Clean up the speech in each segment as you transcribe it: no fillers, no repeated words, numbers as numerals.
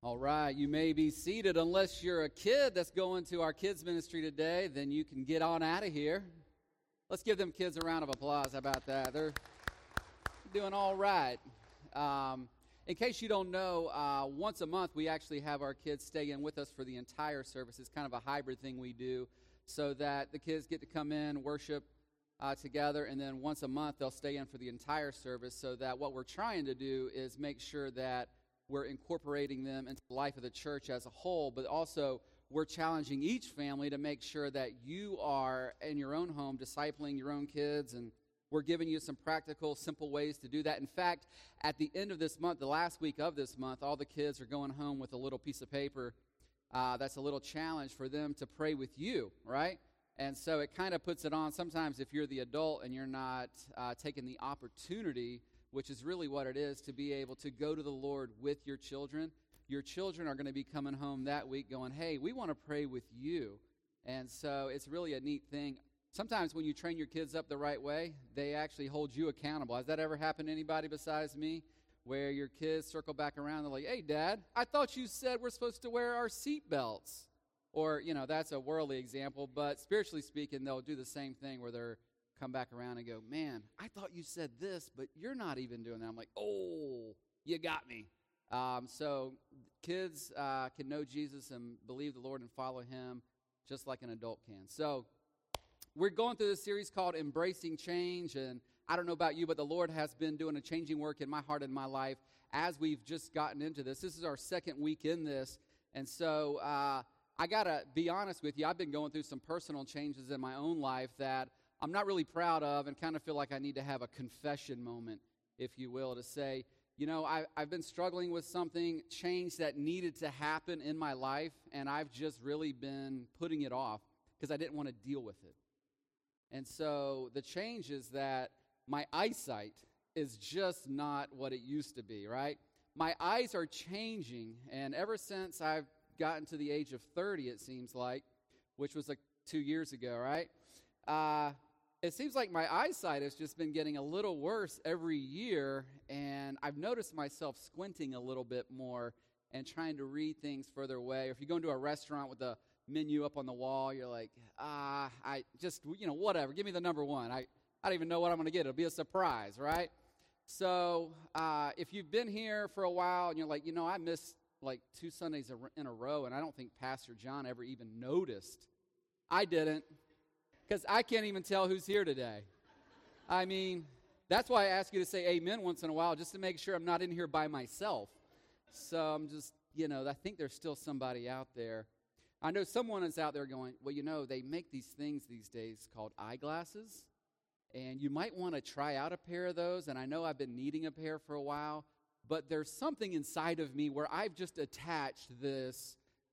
All right, you may be seated. Unless you're a kid that's going to our kids ministry today, then you can get on out of here. Let's give them kids a round of applause. How about that? They're doing all right. In case you don't know, once a month we actually have our kids stay in with us for the entire service. It's kind of a hybrid thing we do so that the kids get to come in, worship together, and then once a month they'll stay in for the entire service, so that what we're trying to do is make sure that we're incorporating them into the life of the church as a whole, but also we're challenging each family to make sure that you are in your own home discipling your own kids, and we're giving you some practical, simple ways to do that. In fact, at the end of this month, the last week of this month, all the kids are going home with a little piece of paper that's a little challenge for them to pray with you, right? And so it kind of puts it on. Sometimes if you're the adult and you're not taking the opportunity, which is really what it is, to be able to go to the Lord with your children are going to be coming home that week going, hey, we want to pray with you. And so it's really a neat thing. Sometimes when you train your kids up the right way, they actually hold you accountable. Has that ever happened to anybody besides me, where your kids circle back around and they're like, hey, Dad, I thought you said we're supposed to wear our seat belts? Or, that's a worldly example, but spiritually speaking, they'll do the same thing where they're come back around and go, man, I thought you said this, but you're not even doing that. I'm like, oh, you got me. So kids can know Jesus and believe the Lord and follow him just like an adult can. So we're going through this series called Embracing Change, and I don't know about you, but the Lord has been doing a changing work in my heart and my life as we've just gotten into this. This is our second week in this, and so I got to be honest with you. I've been going through some personal changes in my own life that I'm not really proud of, and kind of feel like I need to have a confession moment, if you will, to say, I've been struggling with something, change that needed to happen in my life, and I've just really been putting it off because I didn't want to deal with it. And so the change is that my eyesight is just not what it used to be, right? My eyes are changing, and ever since I've gotten to the age of 30, it seems like, which was like 2 years ago, right? It seems like my eyesight has just been getting a little worse every year, and I've noticed myself squinting a little bit more and trying to read things further away. Or if you go into a restaurant with the menu up on the wall, you're like, I just, whatever, give me the number one. I don't even know what I'm going to get. It'll be a surprise, right? So if you've been here for a while and you're like, I missed like 2 Sundays in a row, and I don't think Pastor John ever even noticed. I didn't. Because I can't even tell who's here today. I mean, that's why I ask you to say amen once in a while, just to make sure I'm not in here by myself. So I'm just, I think there's still somebody out there. I know someone is out there going, well, they make these things these days called eyeglasses, and you might want to try out a pair of those, and I know I've been needing a pair for a while, but there's something inside of me where I've just attached this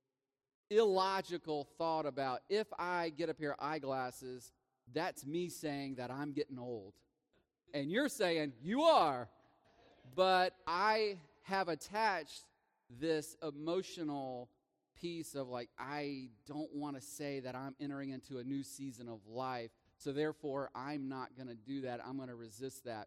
illogical thought about, if I get a pair of eyeglasses, that's me saying that I'm getting old. And you're saying you are. But I have attached this emotional piece of like, I don't want to say that I'm entering into a new season of life, so therefore I'm not going to do that. I'm going to resist that.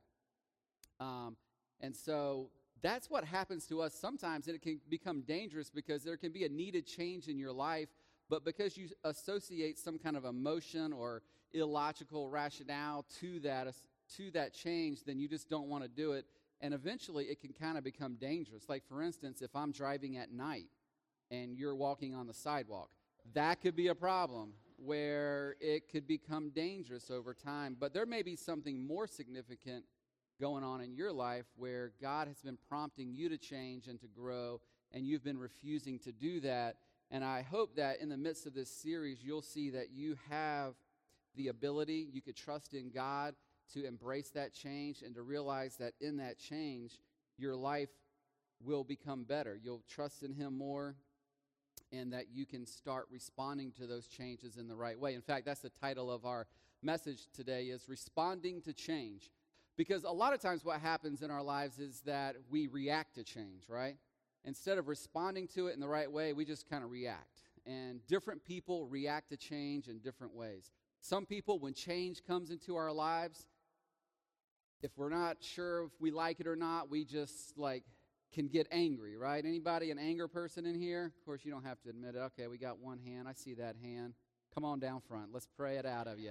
And so that's what happens to us sometimes, and it can become dangerous because there can be a needed change in your life, but because you associate some kind of emotion or illogical rationale to that change, then you just don't want to do it, and eventually it can kind of become dangerous. Like, for instance, if I'm driving at night and you're walking on the sidewalk, that could be a problem where it could become dangerous over time, but there may be something more significant going on in your life where God has been prompting you to change and to grow, and you've been refusing to do that. And I hope that in the midst of this series, you'll see that you have the ability, you could trust in God to embrace that change and to realize that in that change, your life will become better. You'll trust in him more, and that you can start responding to those changes in the right way. In fact, that's the title of our message today, is Responding to Change. Because a lot of times what happens in our lives is that we react to change, right? Instead of responding to it in the right way, we just kind of react. And different people react to change in different ways. Some people, when change comes into our lives, if we're not sure if we like it or not, we just like can get angry, right? Anybody an anger person in here? Of course, you don't have to admit it. Okay, we got one hand. I see that hand. Come on down front. Let's pray it out of you.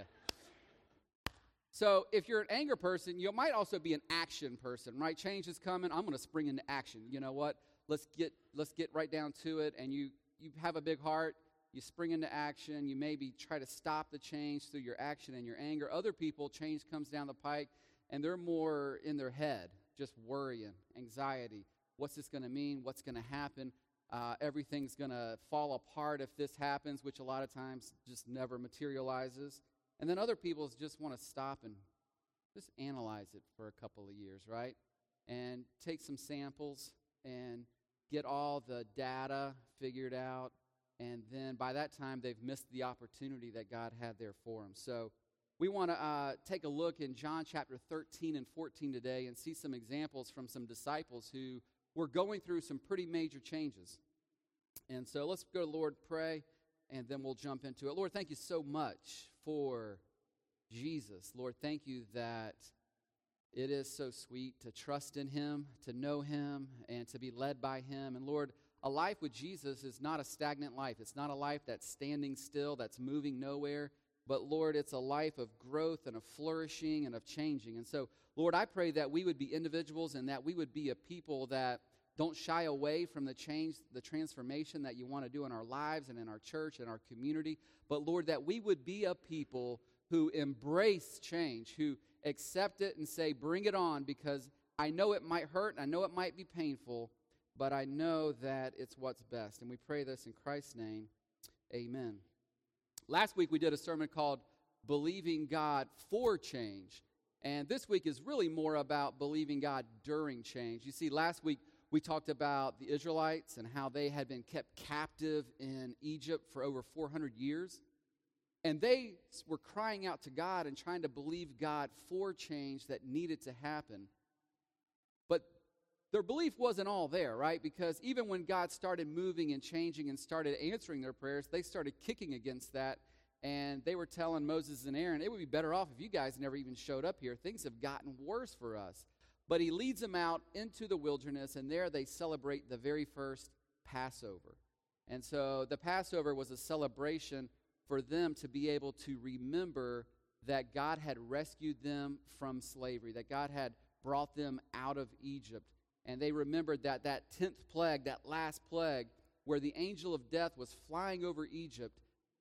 So if you're an anger person, you might also be an action person, right? Change is coming. I'm going to spring into action. You know what? Let's get right down to it. And you have a big heart. You spring into action. You maybe try to stop the change through your action and your anger. Other people, change comes down the pike, and they're more in their head, just worrying, anxiety. What's this going to mean? What's going to happen? Everything's going to fall apart if this happens, which a lot of times just never materializes. And then other people just want to stop and just analyze it for a couple of years, right? And take some samples and get all the data figured out. And then by that time, they've missed the opportunity that God had there for them. So we want to take a look in John chapter 13 and 14 today and see some examples from some disciples who were going through some pretty major changes. And so let's go to the Lord, pray, and then we'll jump into it. Lord, thank you so much for Jesus. Lord, thank you that it is so sweet to trust in him, to know him, and to be led by him. And Lord, a life with Jesus is not a stagnant life. It's not a life that's standing still, that's moving nowhere. But Lord, it's a life of growth and of flourishing and of changing. And so, Lord, I pray that we would be individuals and that we would be a people that don't shy away from the change, the transformation that you want to do in our lives and in our church and our community. But Lord, that we would be a people who embrace change, who accept it and say, bring it on, because I know it might hurt and I know it might be painful, but I know that it's what's best. And we pray this in Christ's name. Amen. Last week we did a sermon called Believing God for Change. And this week is really more about believing God during change. You see, last week we talked about the Israelites and how they had been kept captive in Egypt for over 400 years. And they were crying out to God and trying to believe God for change that needed to happen. But their belief wasn't all there, right? Because even when God started moving and changing and started answering their prayers, they started kicking against that. And they were telling Moses and Aaron, it would be better off if you guys never even showed up here. Things have gotten worse for us. But he leads them out into the wilderness, and there they celebrate the very first Passover. And so the Passover was a celebration for them to be able to remember that God had rescued them from slavery, that God had brought them out of Egypt. And they remembered that 10th plague, that last plague, where the angel of death was flying over Egypt,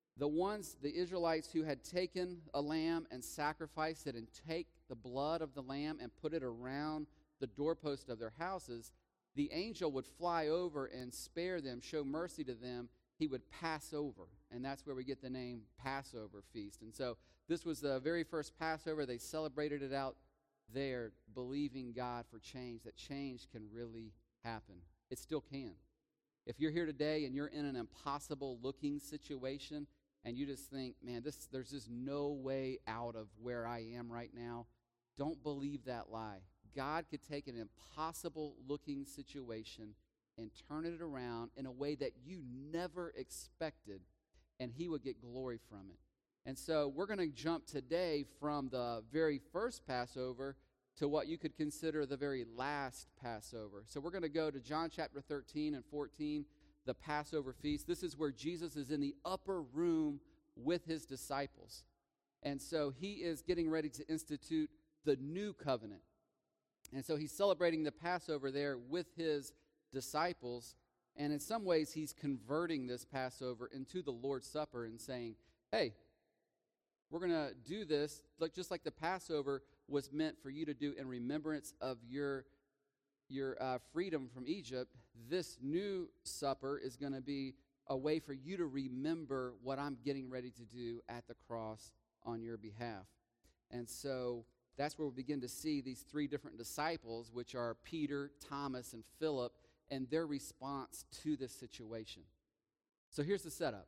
the Israelites who had taken a lamb and sacrificed it and take the blood of the lamb and put it around the doorpost of their houses, the angel would fly over and spare them, show mercy to them. He would pass over, and that's where we get the name Passover feast. And so this was the very first Passover. They celebrated it out there, believing God for change, that change can really happen. It still can. If you're here today and you're in an impossible-looking situation, and you just think, man, there's just no way out of where I am right now, don't believe that lie. God could take an impossible-looking situation and turn it around in a way that you never expected, and he would get glory from it. And so we're going to jump today from the very first Passover to what you could consider the very last Passover. So we're going to go to John chapter 13 and 14, the Passover feast. This is where Jesus is in the upper room with his disciples. And so he is getting ready to institute the new covenant. And so he's celebrating the Passover there with his disciples. And in some ways, he's converting this Passover into the Lord's Supper and saying, hey, we're going to do this just like the Passover was meant for you to do in remembrance of your freedom from Egypt. This new supper is going to be a way for you to remember what I'm getting ready to do at the cross on your behalf. And so that's where we begin to see these three different disciples, which are Peter, Thomas, and Philip, and their response to this situation. So here's the setup.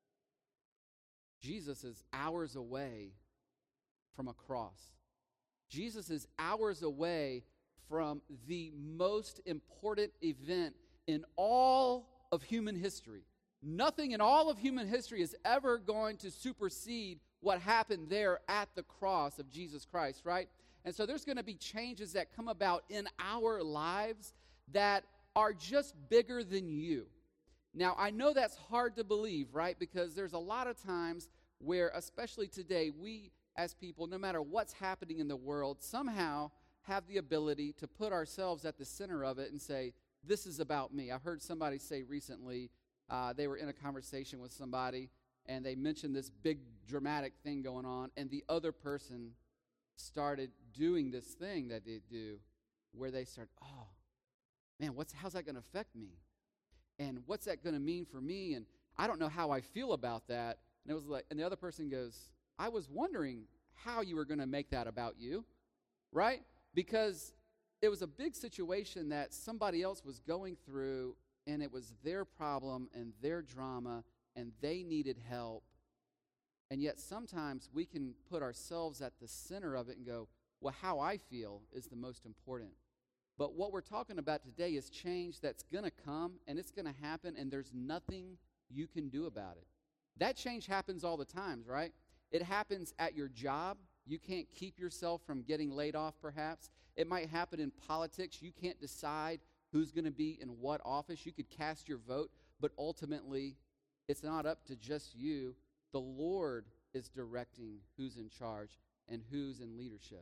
Jesus is hours away from a cross. Jesus is hours away from the most important event in all of human history. Nothing in all of human history is ever going to supersede what happened there at the cross of Jesus Christ, right? And so there's going to be changes that come about in our lives that are just bigger than you. Now, I know that's hard to believe, right? Because there's a lot of times where, especially today, we as people, no matter what's happening in the world, somehow have the ability to put ourselves at the center of it and say, this is about me. I heard somebody say recently, they were in a conversation with somebody, and they mentioned this big dramatic thing going on, and the other person started doing this thing that they do where they start, oh, man, how's that going to affect me? And what's that going to mean for me? And I don't know how I feel about that. And it was like, and the other person goes, I was wondering how you were going to make that about you, right? Because it was a big situation that somebody else was going through, and it was their problem and their drama, and they needed help. And yet sometimes we can put ourselves at the center of it and go, well, how I feel is the most important. But what we're talking about today is change that's going to come, and it's going to happen, and there's nothing you can do about it. That change happens all the time, right? It happens at your job. You can't keep yourself from getting laid off, perhaps. It might happen in politics. You can't decide who's going to be in what office. You could cast your vote, but ultimately, it's not up to just you. The Lord is directing who's in charge and who's in leadership.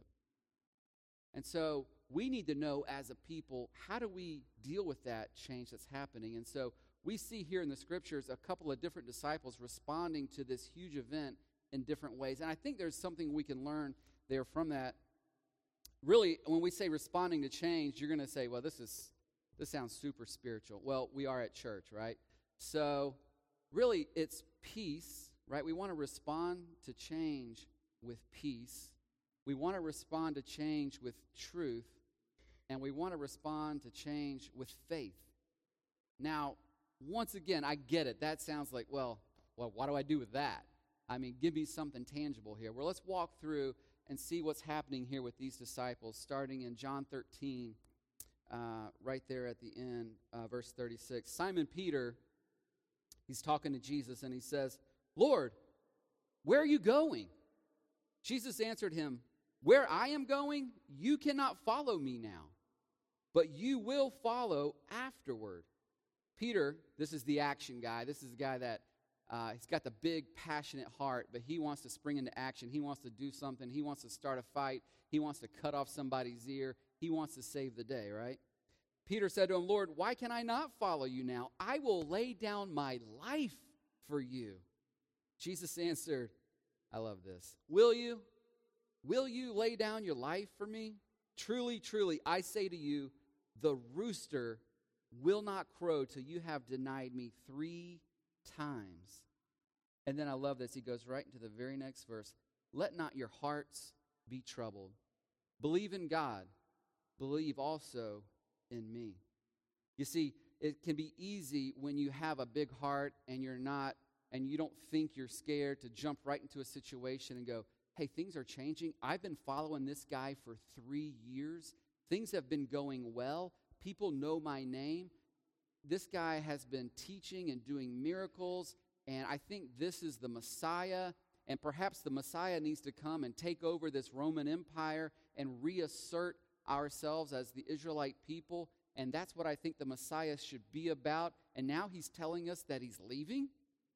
And so we need to know as a people, how do we deal with that change that's happening? And so we see here in the scriptures a couple of different disciples responding to this huge event in different ways. And I think there's something we can learn there from that. Really, when we say responding to change, you're going to say, well, this sounds super spiritual. Well, we are at church, right? So really, it's peace, right? We want to respond to change with peace. We want to respond to change with truth. And we want to respond to change with faith. Now, once again, I get it. That sounds like, well, what do I do with that? I mean, give me something tangible here. Well, let's walk through and see what's happening here with these disciples, starting in John 13, right there at the end, verse 36. Simon Peter, he's talking to Jesus, and he says, Lord, where are you going? Jesus answered him, where I am going, you cannot follow me now, but you will follow afterward. Peter, this is the action guy. This is the guy that he's got the big, passionate heart, but he wants to spring into action. He wants to do something. He wants to start a fight. He wants to cut off somebody's ear. He wants to save the day, right? Peter said to him, Lord, why can I not follow you now? I will lay down my life for you. Jesus answered, I love this. Will you? Will you lay down your life for me? Truly, truly, I say to you, the rooster will not crow till you have denied me 3 times. And then I love this. He goes right into the very next verse. Let not your hearts be troubled. Believe in God. Believe also in me. You see, it can be easy when you have a big heart and you don't think you're scared to jump right into a situation and go, hey, things are changing. I've been following this guy for 3 years. Things have been going well. People know my name. This guy has been teaching and doing miracles, and I think this is the Messiah, and perhaps the Messiah needs to come and take over this Roman Empire and reassert ourselves as the Israelite people, and that's what I think the Messiah should be about, and now he's telling us that he's leaving?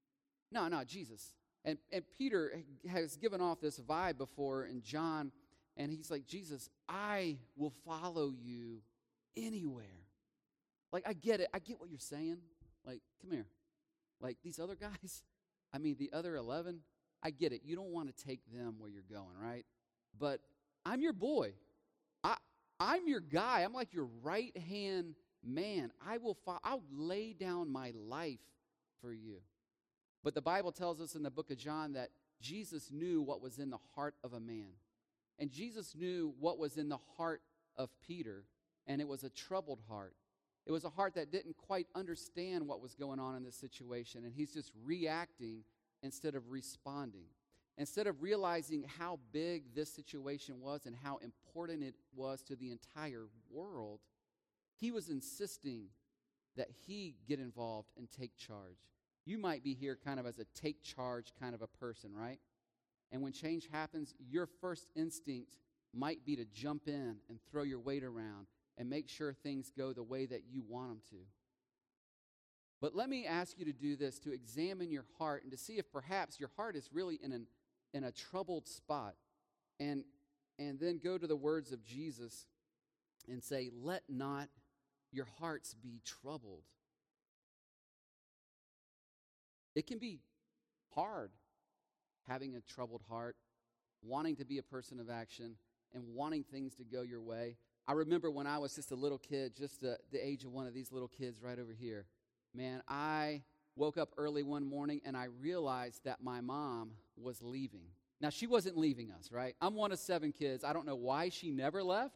No, Jesus. And Peter has given off this vibe before in John, and he's like, Jesus, I will follow you anywhere. Like, I get it. I get what you're saying. Like, come here. Like, these other guys, the other 11, I get it. You don't want to take them where you're going, right? But I'm your boy. I'm your guy. I'm like your right-hand man. I'll lay down my life for you. But the Bible tells us in the book of John that Jesus knew what was in the heart of a man. And Jesus knew what was in the heart of Peter, and it was a troubled heart. It was a heart that didn't quite understand what was going on in this situation, and he's just reacting instead of responding. Instead of realizing how big this situation was and how important it was to the entire world, he was insisting that he get involved and take charge. You might be here kind of as a take charge kind of a person, right? And when change happens, your first instinct might be to jump in and throw your weight around and make sure things go the way that you want them to. But let me ask you to do this, to examine your heart and to see if perhaps your heart is really in a troubled spot. And then go to the words of Jesus and say, let not your hearts be troubled. It can be hard having a troubled heart, wanting to be a person of action, and wanting things to go your way. I remember when I was just a little kid, just the age of one of these little kids right over here. Man, I woke up early one morning and I realized that my mom was leaving. Now, she wasn't leaving us, right? I'm one of 7 kids. I don't know why she never left.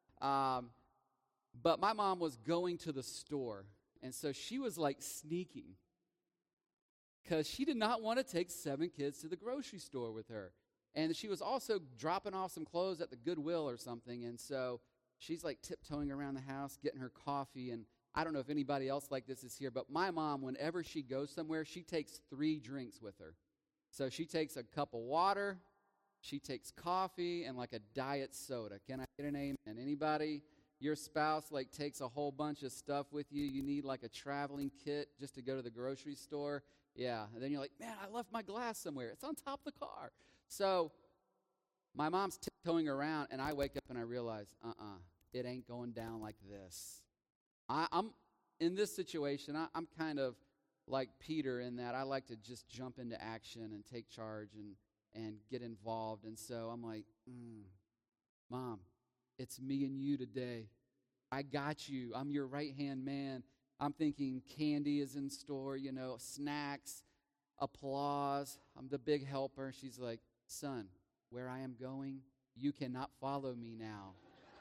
But my mom was going to the store. And so she was like sneaking, because she did not want to take 7 kids to the grocery store with her. And she was also dropping off some clothes at the Goodwill or something. And so she's like tiptoeing around the house, getting her coffee. And I don't know if anybody else like this is here, but my mom, whenever she goes somewhere, she takes 3 drinks with her. So she takes a cup of water, she takes coffee, and like a diet soda. Can I get an amen? Anybody? Your spouse like takes a whole bunch of stuff with you. You need like a traveling kit just to go to the grocery store. Yeah, and then you're like, man, I left my glass somewhere. It's on top of the car. So my mom's tiptoeing around, and I wake up and I realize, it ain't going down like this. I'm in this situation, I'm kind of like Peter in that I like to just jump into action and take charge and get involved. And so I'm like, Mom, it's me and you today. I got you. I'm your right-hand man. I'm thinking candy is in store, snacks, applause. I'm the big helper. She's like, son, where I am going, you cannot follow me now.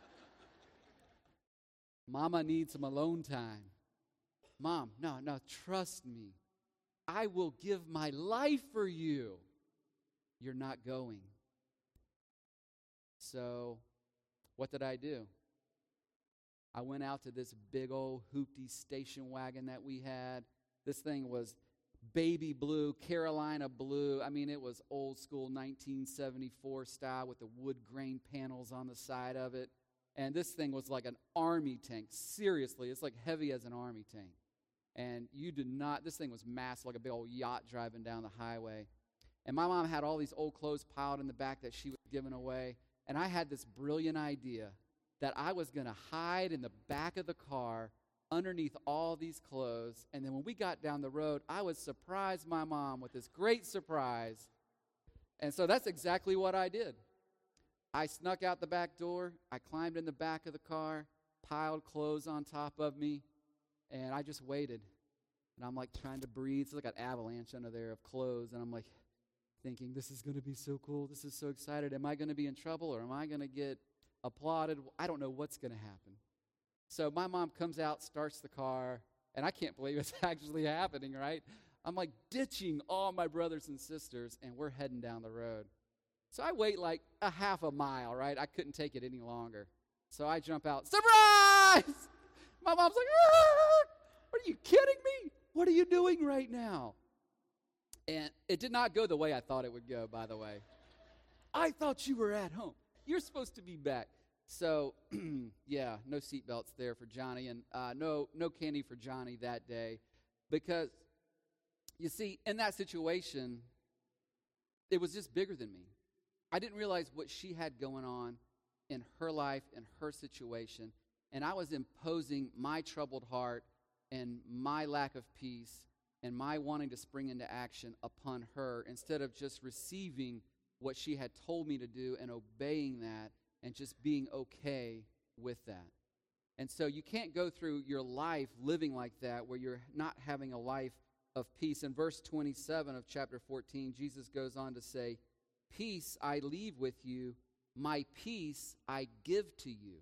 Mama needs some alone time. Mom, no, trust me. I will give my life for you. You're not going. So, what did I do? I went out to this big old hoopty station wagon that we had. This thing was baby blue, Carolina blue. I mean, it was old school 1974 style with the wood grain panels on the side of it. And this thing was like an army tank. Seriously, it's like heavy as an army tank. And this thing was massive, like a big old yacht driving down the highway. And my mom had all these old clothes piled in the back that she was giving away. And I had this brilliant idea that I was going to hide in the back of the car underneath all these clothes. And then when we got down the road, I would surprise my mom with this great surprise. And so that's exactly what I did. I snuck out the back door. I climbed in the back of the car, piled clothes on top of me, and I just waited. And I'm like trying to breathe. It's like an avalanche under there of clothes. And I'm like thinking, this is going to be so cool. This is so excited. Am I going to be in trouble, or am I going to get applauded? I don't know what's going to happen. So my mom comes out, starts the car, and I can't believe it's actually happening, right? I'm like ditching all my brothers and sisters, and we're heading down the road. So I wait like a half a mile, right? I couldn't take it any longer. So I jump out, surprise! My mom's like, are you kidding me? What are you doing right now? And it did not go the way I thought it would go, by the way. I thought you were at home. You're supposed to be back. So, yeah, no seatbelts there for Johnny, and no candy for Johnny that day. Because, you see, in that situation, it was just bigger than me. I didn't realize what she had going on in her life, in her situation, and I was imposing my troubled heart and my lack of peace and my wanting to spring into action upon her instead of just receiving what she had told me to do and obeying that and just being okay with that. And so you can't go through your life living like that where you're not having a life of peace. In verse 27 of chapter 14, Jesus goes on to say, peace I leave with you, my peace I give to you.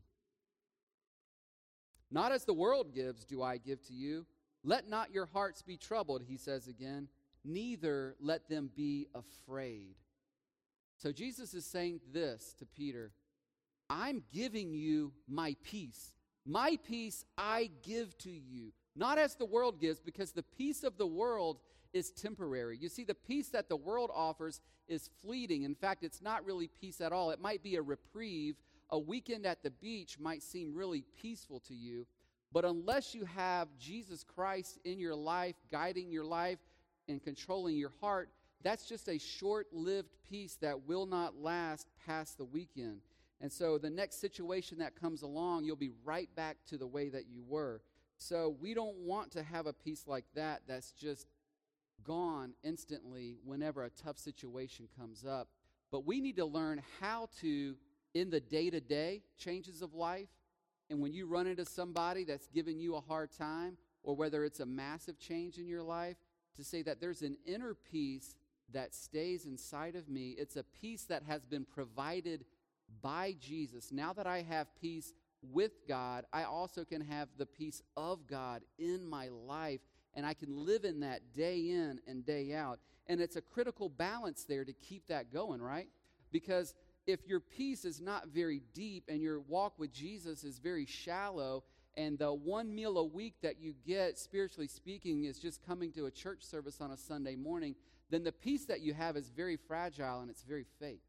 Not as the world gives do I give to you. Let not your hearts be troubled, he says again, neither let them be afraid. So Jesus is saying this to Peter, I'm giving you my peace. My peace I give to you. Not as the world gives, because the peace of the world is temporary. You see, the peace that the world offers is fleeting. In fact, it's not really peace at all. It might be a reprieve a weekend at the beach might seem really peaceful to you, but unless you have Jesus Christ in your life, guiding your life and controlling your heart, that's just a short-lived peace that will not last past the weekend. And so the next situation that comes along, you'll be right back to the way that you were. So we don't want to have a peace like that that's just gone instantly whenever a tough situation comes up. But we need to learn how to, in the day-to-day changes of life, and when you run into somebody that's giving you a hard time, or whether it's a massive change in your life, to say that there's an inner peace that stays inside of me. It's a peace that has been provided by Jesus. Now that I have peace with God, I also can have the peace of God in my life, and I can live in that day in and day out. And it's a critical balance there to keep that going, right? Because if your peace is not very deep and your walk with Jesus is very shallow, and the one meal a week that you get, spiritually speaking, is just coming to a church service on a Sunday morning, then the peace that you have is very fragile and it's very fake.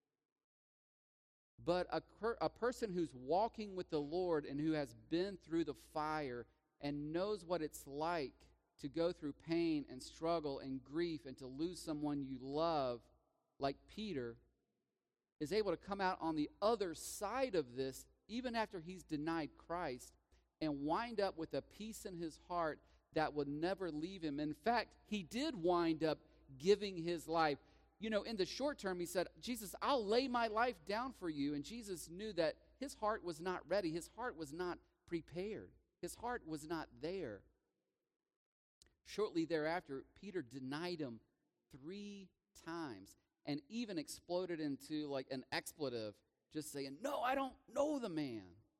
But a person who's walking with the Lord and who has been through the fire and knows what it's like to go through pain and struggle and grief and to lose someone you love, like Peter, is able to come out on the other side of this, even after he's denied Christ, and wind up with a peace in his heart that would never leave him. In fact, he did wind up giving his life. You know, in the short term, he said, Jesus, I'll lay my life down for you. And Jesus knew that his heart was not ready. His heart was not prepared. His heart was not there. Shortly thereafter, Peter denied him 3 times and even exploded into like an expletive, just saying, no, I don't know the man.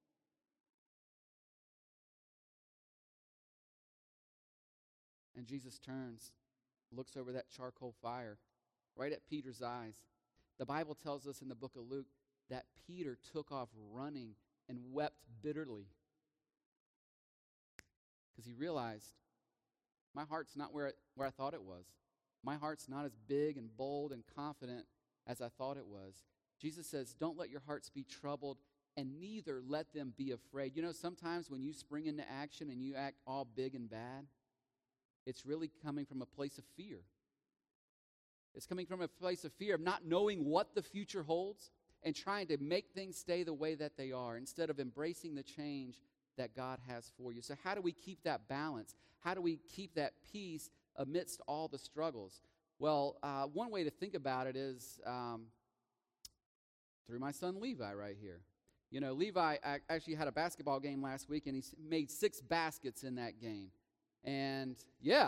And Jesus turns, looks over that charcoal fire, right at Peter's eyes. The Bible tells us in the book of Luke that Peter took off running and wept bitterly because he realized, my heart's not where I thought it was. My heart's not as big and bold and confident as I thought it was. Jesus says, don't let your hearts be troubled, and neither let them be afraid. You know, sometimes when you spring into action and you act all big and bad, it's really coming from a place of fear. It's coming from a place of fear of not knowing what the future holds and trying to make things stay the way that they are instead of embracing the change that God has for you. So how do we keep that balance? How do we keep that peace amidst all the struggles? Well, one way to think about it is through my son Levi right here. You know, Levi actually had a basketball game last week, and he made 6 baskets in that game. And, yeah.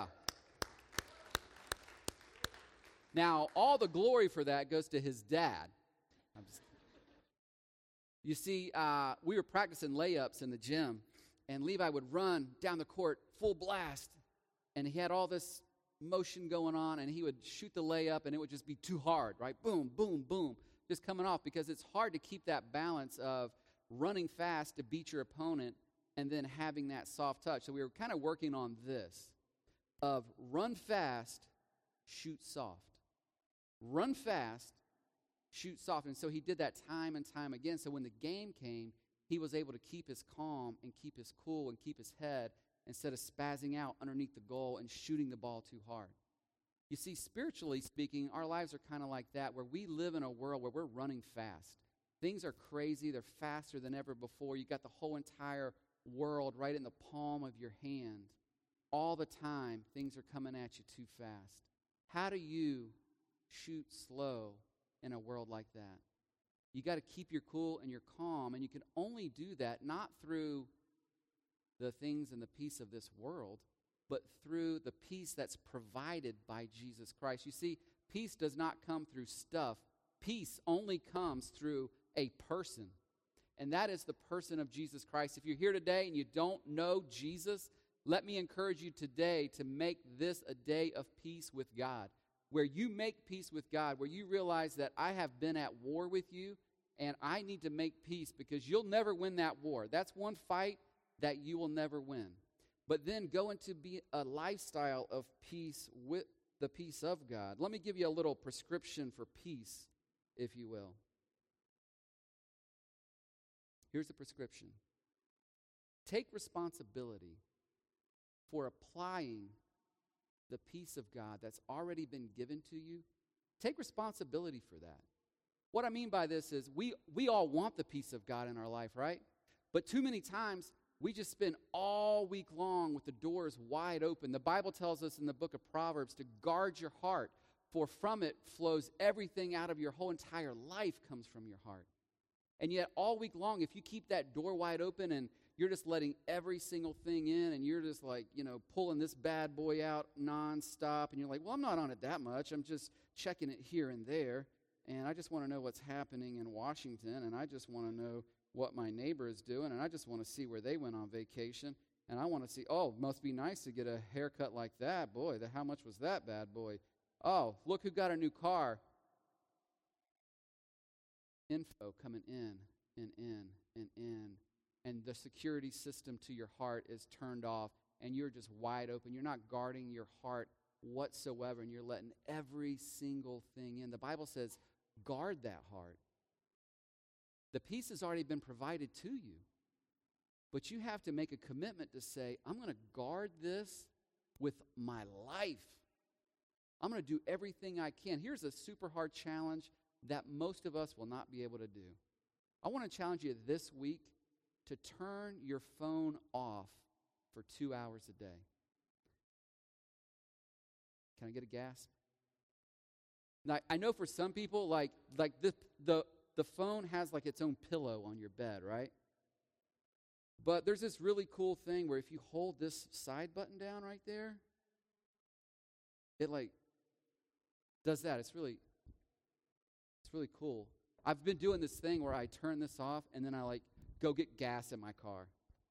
Now, all the glory for that goes to his dad. You see, we were practicing layups in the gym, and Levi would run down the court full blast, and he had all this motion going on, and he would shoot the layup, and it would just be too hard, right? Boom, boom, boom, just coming off, because it's hard to keep that balance of running fast to beat your opponent and then having that soft touch. So we were kind of working on this of run fast, shoot soft. Run fast, shoot soft. And so he did that time and time again. So when the game came, he was able to keep his calm and keep his cool and keep his head instead of spazzing out underneath the goal and shooting the ball too hard. You see, spiritually speaking, our lives are kind of like that, where we live in a world where we're running fast. Things are crazy. They're faster than ever before. You got the whole entire world right in the palm of your hand. All the time, things are coming at you too fast. How do you shoot slow in a world like that? You got to keep your cool and your calm, and you can only do that not through the things and the peace of this world, but through the peace that's provided by Jesus Christ. You see, peace does not come through stuff. Peace only comes through a person, and that is the person of Jesus Christ. If you're here today and you don't know Jesus, let me encourage you today to make this a day of peace with God, where you make peace with God, where you realize that I have been at war with you, and I need to make peace, because you'll never win that war. That's one fight that you will never win. But then go into be a lifestyle of peace with the peace of God. Let me give you a little prescription for peace, if you will. Here's the prescription. Take responsibility for applying the peace of God that's already been given to you. Take responsibility for that. What I mean by this is we all want the peace of God in our life, right? But too many times we just spend all week long with the doors wide open. The Bible tells us in the book of Proverbs to guard your heart, for from it flows everything out of your whole entire life comes from your heart. And yet all week long, if you keep that door wide open and you're just letting every single thing in and you're just like, pulling this bad boy out nonstop, and you're like, well, I'm not on it that much. I'm just checking it here and there. And I just want to know what's happening in Washington, and I just want to know what my neighbor is doing, and I just want to see where they went on vacation, and I want to see, oh, it must be nice to get a haircut like that. Boy, how much was that bad boy? Oh, look who got a new car. Info coming in and in and in, and the security system to your heart is turned off, and you're just wide open. You're not guarding your heart whatsoever, and you're letting every single thing in. The Bible says, guard that heart. The peace has already been provided to you, but you have to make a commitment to say, I'm going to guard this with my life. I'm going to do everything I can. Here's a super hard challenge that most of us will not be able to do. I want to challenge you this week to turn your phone off for 2 hours a day. Can I get a gasp? Now, I know for some people, like the phone has like its own pillow on your bed, right? But there's this really cool thing where if you hold this side button down right there, it like does that. It's really cool. I've been doing this thing where I turn this off and then I like go get gas in my car.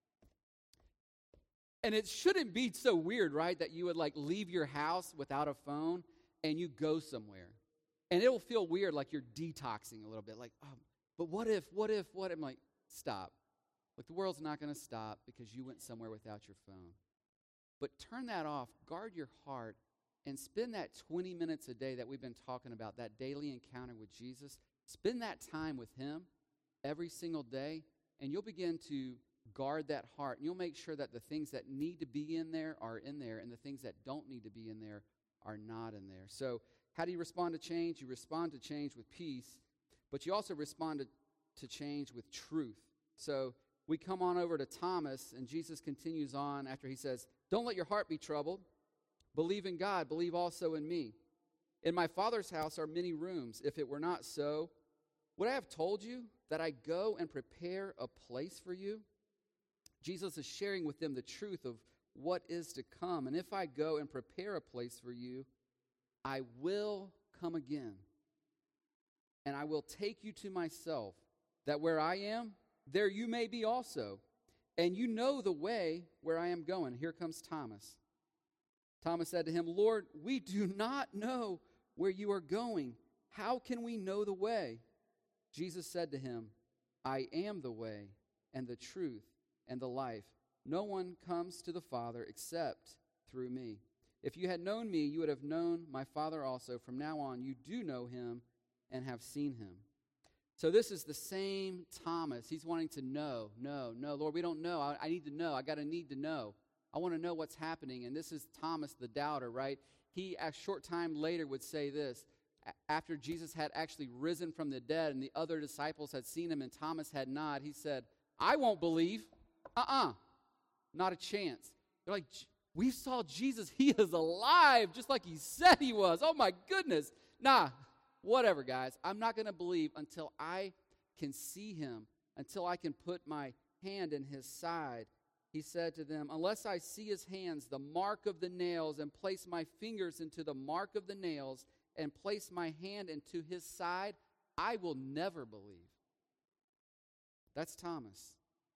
And it shouldn't be so weird, right, that you would like leave your house without a phone and you go somewhere. And it will feel weird, like you're detoxing a little bit. Like, oh, but what if? I'm like, stop. Like, the world's not going to stop because you went somewhere without your phone. But turn that off, guard your heart, and spend that 20 minutes a day that we've been talking about, that daily encounter with Jesus. Spend that time with Him every single day, and you'll begin to guard that heart. And you'll make sure that the things that need to be in there are in there, and the things that don't need to be in there are not in there. So how do you respond to change? You respond to change with peace, but you also respond to change with truth. So we come on over to Thomas, and Jesus continues on after He says, don't let your heart be troubled. Believe in God. Believe also in me. In my Father's house are many rooms. If it were not so, would I have told you that I go and prepare a place for you? Jesus is sharing with them the truth of what is to come. And if I go and prepare a place for you, I will come again, and I will take you to myself, that where I am, there you may be also. And you know the way where I am going. Here comes Thomas. Thomas said to Him, Lord, we do not know where you are going. How can we know the way? Jesus said to him, I am the way and the truth and the life. No one comes to the Father except through me. If you had known me, you would have known my Father also. From now on, you do know Him and have seen Him. So this is the same Thomas. He's wanting to know. No, Lord, we don't know. I need to know. I got to need to know. I want to know what's happening. And this is Thomas the doubter, right? He, a short time later, would say this. After Jesus had actually risen from the dead and the other disciples had seen Him and Thomas had not, he said, I won't believe. Not a chance. They're like, we saw Jesus. He is alive, just like He said He was. Oh, my goodness. Nah, whatever, guys. I'm not going to believe until I can see Him, until I can put my hand in His side. He said to them, unless I see His hands, the mark of the nails, and place my fingers into the mark of the nails, and place my hand into His side, I will never believe. That's Thomas.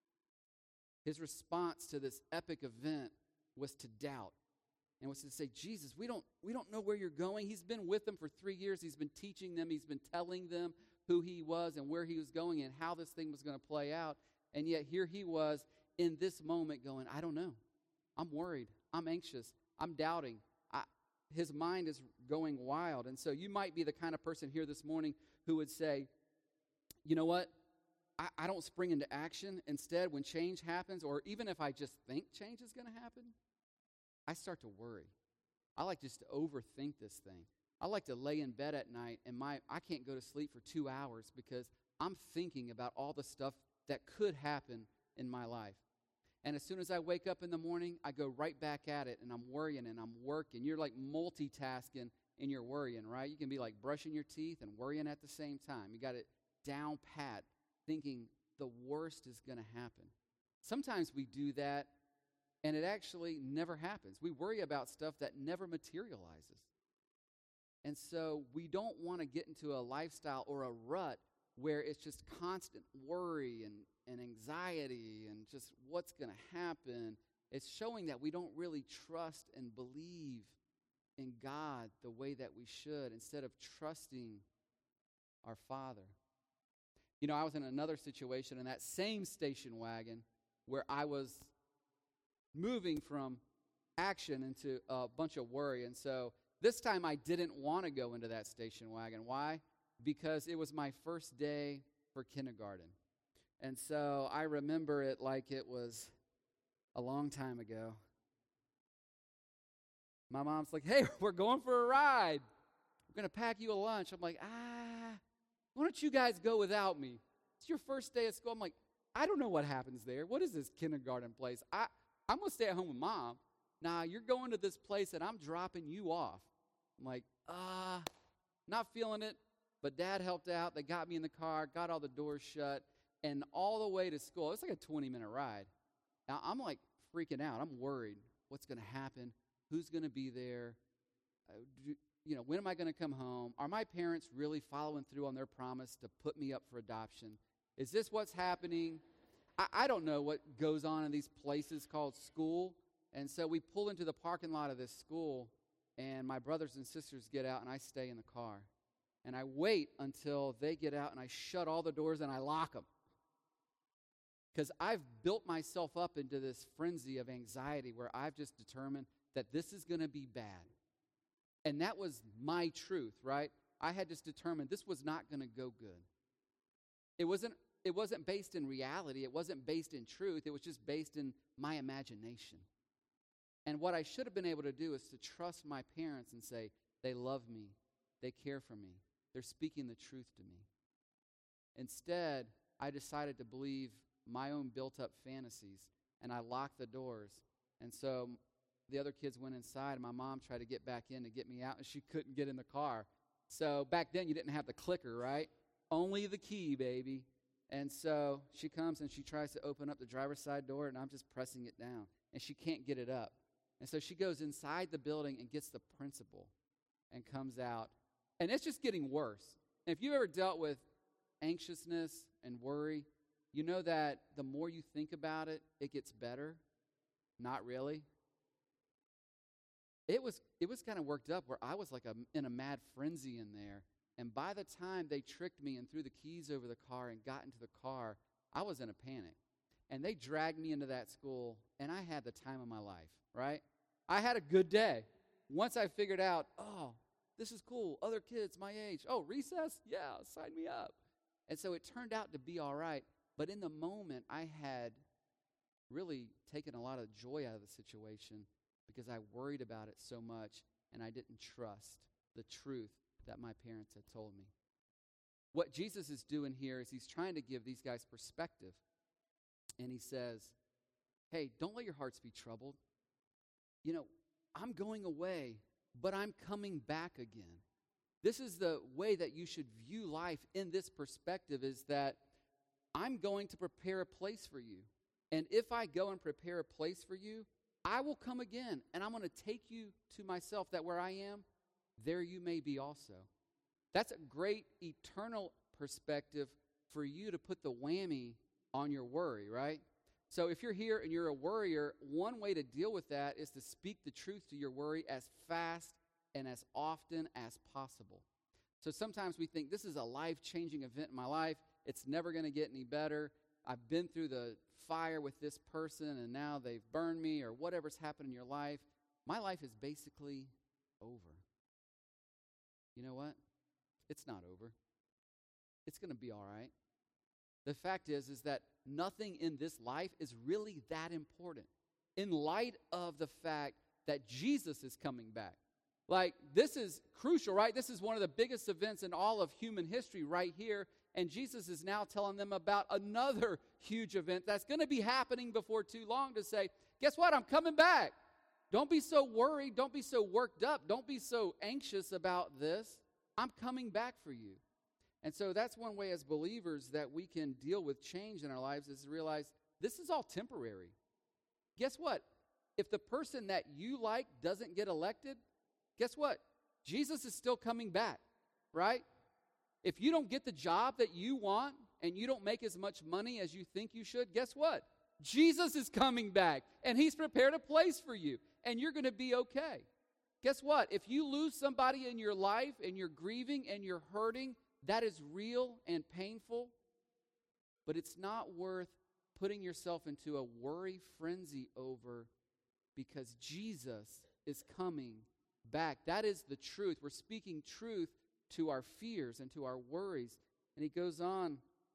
His response to this epic event was to doubt and was to say, Jesus, we don't know where you're going. He's been with them for 3 years. He's been teaching them. He's been telling them who He was and where He was going and how this thing was going to play out. And yet here He was in this moment going, I don't know. I'm worried. I'm anxious. I'm doubting. His mind is going wild. And so you might be the kind of person here this morning who would say, you know what? I don't spring into action. Instead, when change happens, or even if I just think change is going to happen, I start to worry. I like just to overthink this thing. I like to lay in bed at night, and I can't go to sleep for 2 hours because I'm thinking about all the stuff that could happen in my life. And as soon as I wake up in the morning, I go right back at it, and I'm worrying and I'm working. You're like multitasking in your worrying, right? You can be like brushing your teeth and worrying at the same time. You got it down pat, thinking the worst is going to happen. Sometimes we do that, and it actually never happens. We worry about stuff that never materializes. And so we don't want to get into a lifestyle or a rut where it's just constant worry and anxiety and just what's going to happen. It's showing that we don't really trust and believe in God the way that we should, instead of trusting our Father. You know, I was in another situation in that same station wagon where I was moving from action into a bunch of worry. And so this time I didn't want to go into that station wagon. Why? Because it was my first day for kindergarten. And so I remember it like it was a long time ago. My mom's like, hey, we're going for a ride. We're going to pack you a lunch. I'm like, why don't you guys go without me? It's your first day at school. I'm like, I don't know what happens there. What is this kindergarten place? I'm going to stay at home with Mom. Nah, you're going to this place and I'm dropping you off. I'm like, not feeling it. But Dad helped out. They got me in the car, got all the doors shut, and all the way to school. It's like a 20-minute ride. Now, I'm like freaking out. I'm worried. What's going to happen? Who's going to be there? When am I going to come home? Are my parents really following through on their promise to put me up for adoption? Is this what's happening? I don't know what goes on in these places called school. And so we pull into the parking lot of this school, and my brothers and sisters get out, and I stay in the car. And I wait until they get out, and I shut all the doors, and I lock them. Because I've built myself up into this frenzy of anxiety where I've just determined that this is going to be bad. And that was my truth, right? I had just determined this was not going to go good. It wasn't based in reality. It wasn't based in truth. It was just based in my imagination. And what I should have been able to do is to trust my parents and say, they love me. They care for me. They're speaking the truth to me. Instead, I decided to believe my own built-up fantasies, and I locked the doors. And so the other kids went inside, and my mom tried to get back in to get me out, and she couldn't get in the car. So back then, you didn't have the clicker, right? Only the key, baby. And so she comes, and she tries to open up the driver's side door, and I'm just pressing it down, and she can't get it up. And so she goes inside the building and gets the principal and comes out. And it's just getting worse. And if you've ever dealt with anxiousness and worry, you know that the more you think about it, it gets better. Not really. It was kind of worked up where I was like in a mad frenzy in there. And by the time they tricked me and threw the keys over the car and got into the car, I was in a panic. And they dragged me into that school, and I had the time of my life, right? I had a good day. Once I figured out, this is cool, other kids my age. Oh, recess? Yeah, sign me up. And so it turned out to be all right. But in the moment, I had really taken a lot of joy out of the situation because I worried about it so much, and I didn't trust the truth that my parents had told me. What Jesus is doing here is he's trying to give these guys perspective. And he says, hey, don't let your hearts be troubled. I'm going away, but I'm coming back again. This is the way that you should view life in this perspective, is that I'm going to prepare a place for you. And if I go and prepare a place for you, I will come again, and I'm going to take you to myself, that where I am, there you may be also. That's a great eternal perspective for you to put the whammy on your worry, right? So if you're here and you're a worrier, one way to deal with that is to speak the truth to your worry as fast and as often as possible. So sometimes we think this is a life-changing event in my life. It's never going to get any better. I've been through the fire with this person, and now they've burned me, or whatever's happened in your life. My life is basically over. You know what? It's not over. It's going to be all right. The fact is that nothing in this life is really that important in light of the fact that Jesus is coming back. Like, this is crucial, right? This is one of the biggest events in all of human history right here. And Jesus is now telling them about another huge event that's going to be happening before too long to say, guess what? I'm coming back. Don't be so worried. Don't be so worked up. Don't be so anxious about this. I'm coming back for you. And so that's one way as believers that we can deal with change in our lives, is to realize this is all temporary. Guess what? If the person that you like doesn't get elected, guess what? Jesus is still coming back, right? If you don't get the job that you want and you don't make as much money as you think you should, guess what? Jesus is coming back, and he's prepared a place for you, and you're going to be okay. Guess what? If you lose somebody in your life and you're grieving and you're hurting, that is real and painful, but it's not worth putting yourself into a worry frenzy over, because Jesus is coming back. That is the truth. We're speaking truth to our fears and to our worries. And he goes on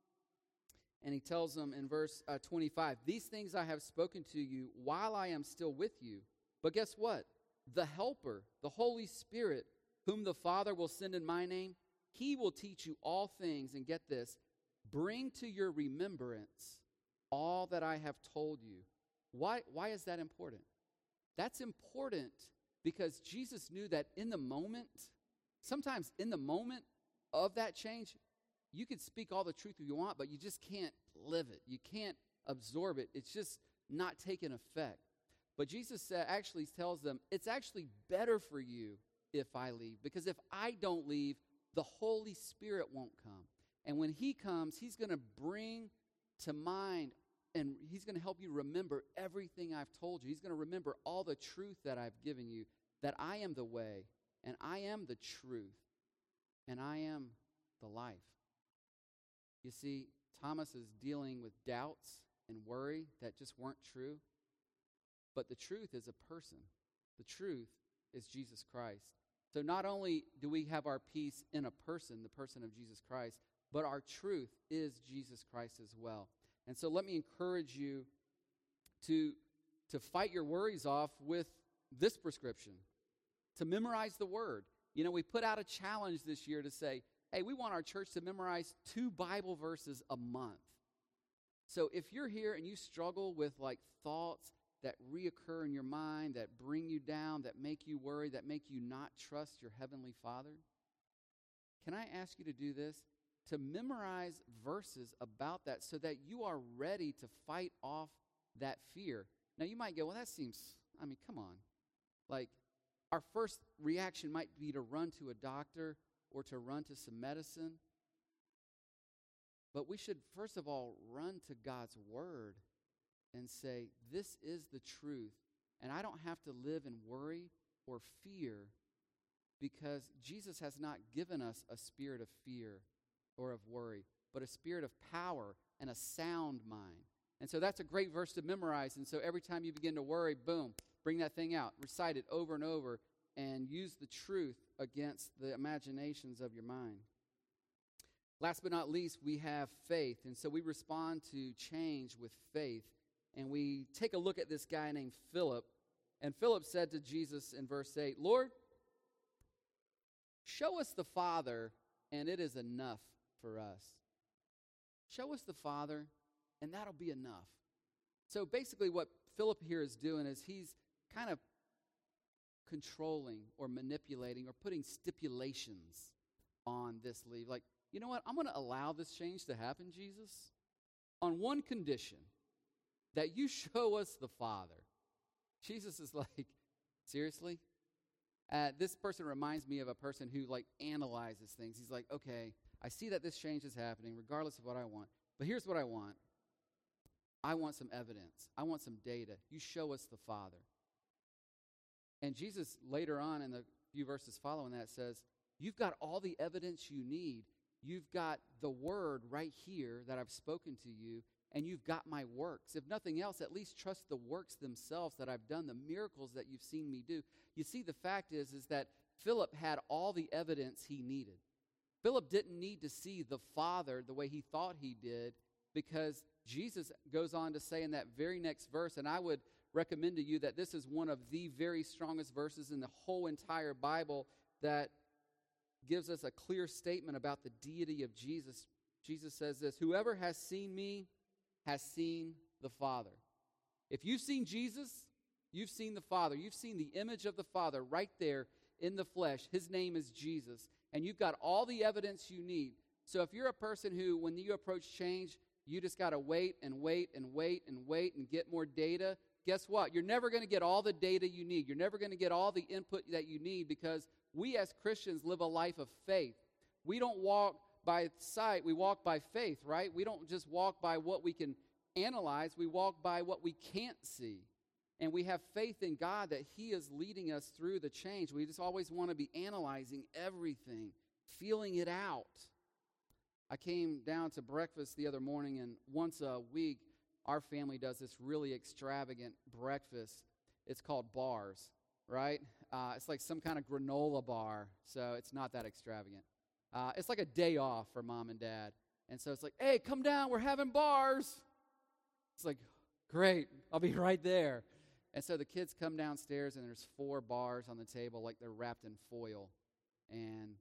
and he tells them in verse 25, these things I have spoken to you while I am still with you. But guess what? The Helper, the Holy Spirit, whom the Father will send in my name, he will teach you all things. And get this, bring to your remembrance all that I have told you. Why is that important? That's important because Jesus knew that in the moment, sometimes in the moment of that change, you could speak all the truth you want, but you just can't live it. You can't absorb it. It's just not taking effect. But Jesus actually tells them, it's actually better for you if I leave, because if I don't leave, the Holy Spirit won't come. And when he comes, he's going to bring to mind, and he's going to help you remember everything I've told you. He's going to remember all the truth that I've given you, that I am the way, and I am the truth, and I am the life. You see, Thomas is dealing with doubts and worry that just weren't true. But the truth is a person. The truth is Jesus Christ. So not only do we have our peace in a person, the person of Jesus Christ, but our truth is Jesus Christ as well. And so let me encourage you to fight your worries off with this prescription, to memorize the Word. You know, we put out a challenge this year to say, hey, we want our church to memorize 2 Bible verses a month. So if you're here and you struggle with like thoughts that reoccur in your mind, that bring you down, that make you worry, that make you not trust your Heavenly Father, can I ask you to do this? To memorize verses about that so that you are ready to fight off that fear. Now you might go, well, that seems, come on. Like, our first reaction might be to run to a doctor or to run to some medicine. But we should, first of all, run to God's Word and say, this is the truth. And I don't have to live in worry or fear, because Jesus has not given us a spirit of fear or of worry, but a spirit of power and a sound mind. And so that's a great verse to memorize. And so every time you begin to worry, boom, bring that thing out, recite it over and over, and use the truth against the imaginations of your mind. Last but not least, we have faith. And so we respond to change with faith. And we take a look at this guy named Philip. And Philip said to Jesus in verse 8, Lord, show us the Father, and it is enough for us. Show us the Father, and that'll be enough. So basically what Philip here is doing is he's kind of controlling or manipulating or putting stipulations on this leave. Like, you know what? I'm going to allow this change to happen, Jesus, on one condition, that you show us the Father. Jesus is like, seriously? This person reminds me of a person who like analyzes things. He's like, okay, I see that this change is happening regardless of what I want. But here's what I want. I want some evidence. I want some data. You show us the Father. And Jesus later on in the few verses following that says, you've got all the evidence you need. You've got the Word right here that I've spoken to you, and you've got my works. If nothing else, at least trust the works themselves that I've done, the miracles that you've seen me do. You see, the fact is that Philip had all the evidence he needed. Philip didn't need to see the Father the way he thought he did. because Jesus goes on to say in that very next verse, and I would recommend to you that this is one of the very strongest verses in the whole entire Bible that gives us a clear statement about the deity of Jesus. Jesus says this, "Whoever has seen me has seen the Father." If you've seen Jesus, you've seen the Father. You've seen the image of the Father right there in the flesh. His name is Jesus. And you've got all the evidence you need. So if you're a person who, when you approach change, you just got to wait and wait and wait and wait and get more data, guess what? You're never going to get all the data you need. You're never going to get all the input that you need, because we as Christians live a life of faith. We don't walk by sight. We walk by faith, right? We don't just walk by what we can analyze. We walk by what we can't see. And we have faith in God that He is leading us through the change. We just always want to be analyzing everything, feeling it out. I came down to breakfast the other morning, and once a week, our family does this really extravagant breakfast. It's called bars, right? It's like some kind of granola bar, so it's not that extravagant. It's like a day off for mom and dad. And so it's like, hey, come down, we're having bars. It's like, great, I'll be right there. And so the kids come downstairs, and there's 4 bars on the table like they're wrapped in foil. And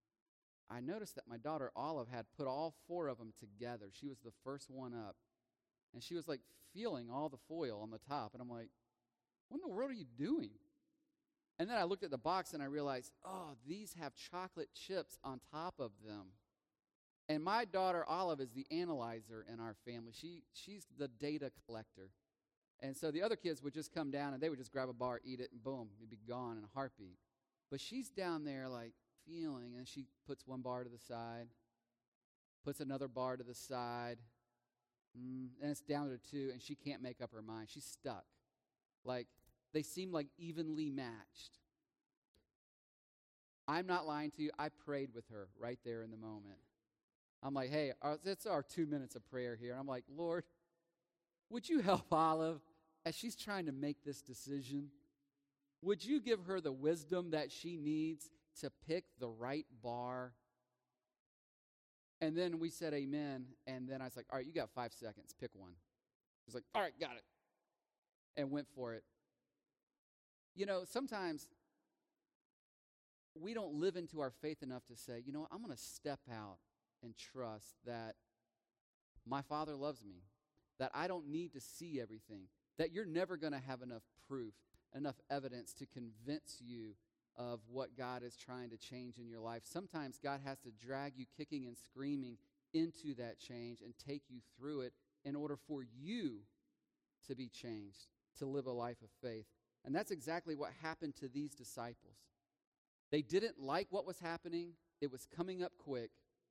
I noticed that my daughter Olive had put all 4 of them together. She was the first one up. And she was like feeling all the foil on the top. And I'm like, what in the world are you doing? And then I looked at the box and I realized, oh, these have chocolate chips on top of them. And my daughter Olive is the analyzer in our family. She's the data collector. And so the other kids would just come down and they would just grab a bar, eat it, and boom, it'd be gone in a heartbeat. But she's down there like feeling, and she puts 1 bar to the side, puts another bar to the side, and it's down to 2, and she can't make up her mind. She's stuck. Like, they seem like evenly matched. I'm not lying to you. I prayed with her right there in the moment. I'm like, hey, it's our 2 minutes of prayer here. And I'm like, Lord, would you help Olive as she's trying to make this decision? Would you give her the wisdom that she needs to pick the right bar? And then we said amen, and then I was like, all right, you got 5 seconds. Pick one. She's like, all right, got it. And went for it. You know, sometimes we don't live into our faith enough to say, you know what, I'm going to step out and trust that my Father loves me, that I don't need to see everything, that you're never going to have enough proof, enough evidence to convince you of what God is trying to change in your life. Sometimes God has to drag you kicking and screaming into that change and take you through it in order for you to be changed, to live a life of faith. And that's exactly what happened to these disciples. They didn't like what was happening. It was coming up quick.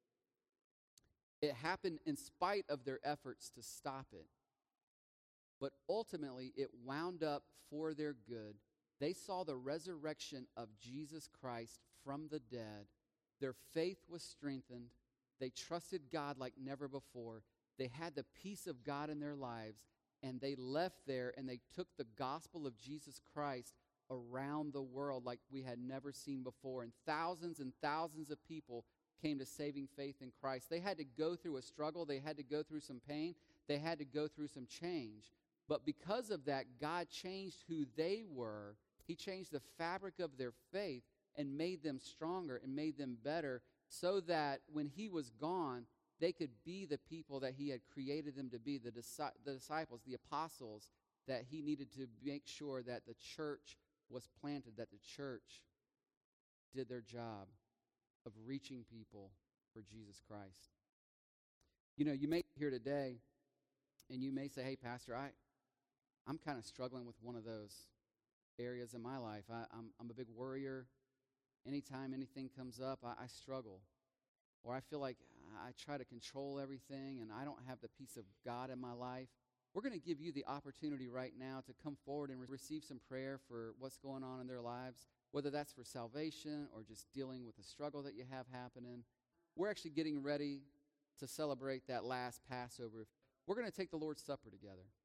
It happened in spite of their efforts to stop it. But ultimately, it wound up for their good. They saw the resurrection of Jesus Christ from the dead. Their faith was strengthened. They trusted God like never before. They had the peace of God in their lives. And they left there and they took the gospel of Jesus Christ around the world like we had never seen before. And thousands of people came to saving faith in Christ. They had to go through a struggle. They had to go through some pain. They had to go through some change. But because of that, God changed who they were. He changed the fabric of their faith and made them stronger and made them better so that when He was gone, they could be the people that He had created them to be, the disciples, the apostles, that He needed to make sure that the church was planted, that the church did their job of reaching people for Jesus Christ. You know, you may be here today and you may say, hey, Pastor, I'm kind of struggling with one of those areas in my life. I'm a big worrier. Anytime anything comes up, I struggle. Or I feel like I try to control everything and I don't have the peace of God in my life. We're going to give you the opportunity right now to come forward and receive some prayer for what's going on in their lives, whether that's for salvation or just dealing with the struggle that you have happening. We're actually getting ready to celebrate that last Passover. We're going to take the Lord's Supper together.